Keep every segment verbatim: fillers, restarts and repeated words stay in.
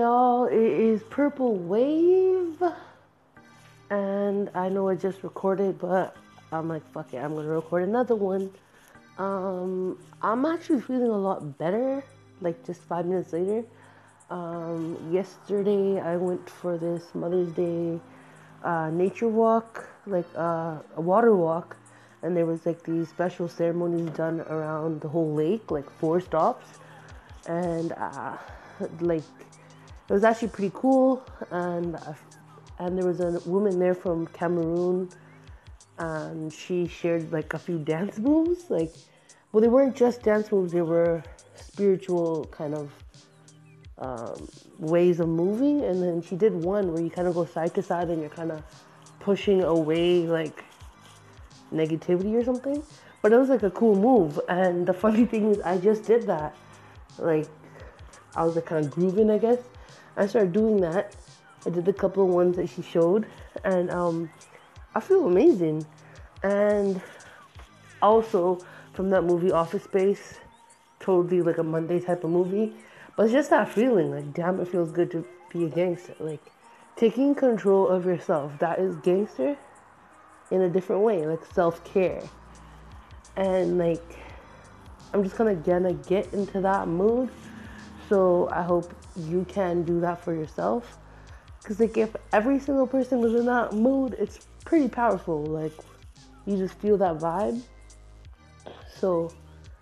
y'all, it is Purple Wave, and I know I just recorded, but I'm like, fuck it, I'm gonna record another one. Um, I'm actually feeling a lot better, like just five minutes later. Um, yesterday I went for this Mother's Day uh, nature walk, like uh, a water walk, and there was like these special ceremonies done around the whole lake, like four stops, and uh, like it was actually pretty cool. And uh, and there was a woman there from Cameroon, and she shared like a few dance moves, like, well, they weren't just dance moves, they were spiritual kind of um, ways of moving. And then she did one where you kind of go side to side and you're kind of pushing away like negativity or something. But it was like a cool move. And the funny thing is, I just did that. Like, I was like kind of grooving, I guess. I started doing that. I did a couple of ones that she showed, and um, I feel amazing. And also from that movie Office Space, totally like a Monday type of movie. But it's just that feeling, like, damn, it feels good to be a gangster. Like, taking control of yourself, that is gangster in a different way, like self-care. And like, I'm just gonna gonna get into that mood. So I hope you can do that for yourself. Because like, if every single person was in that mood, it's pretty powerful. Like, you just feel that vibe. So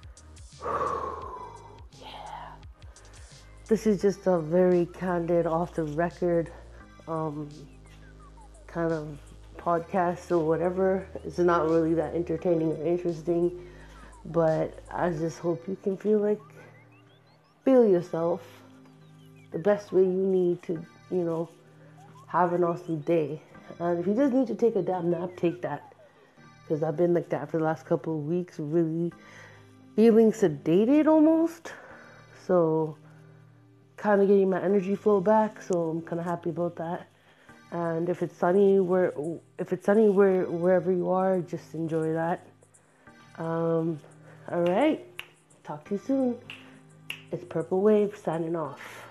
yeah, this is just a very candid, off the record um, kind of podcast or whatever. It's not really that entertaining or interesting, but I just hope you can feel like, feel yourself the best way you need to, you know, have an awesome day. And if you just need to take a damn nap, take that. Because I've been like that for the last couple of weeks, really feeling sedated almost. So, kind of getting my energy flow back. So I'm kind of happy about that. And if it's sunny, where if it's sunny where wherever you are, just enjoy that. Um, all right. Talk to you soon. It's Purple Wave signing off.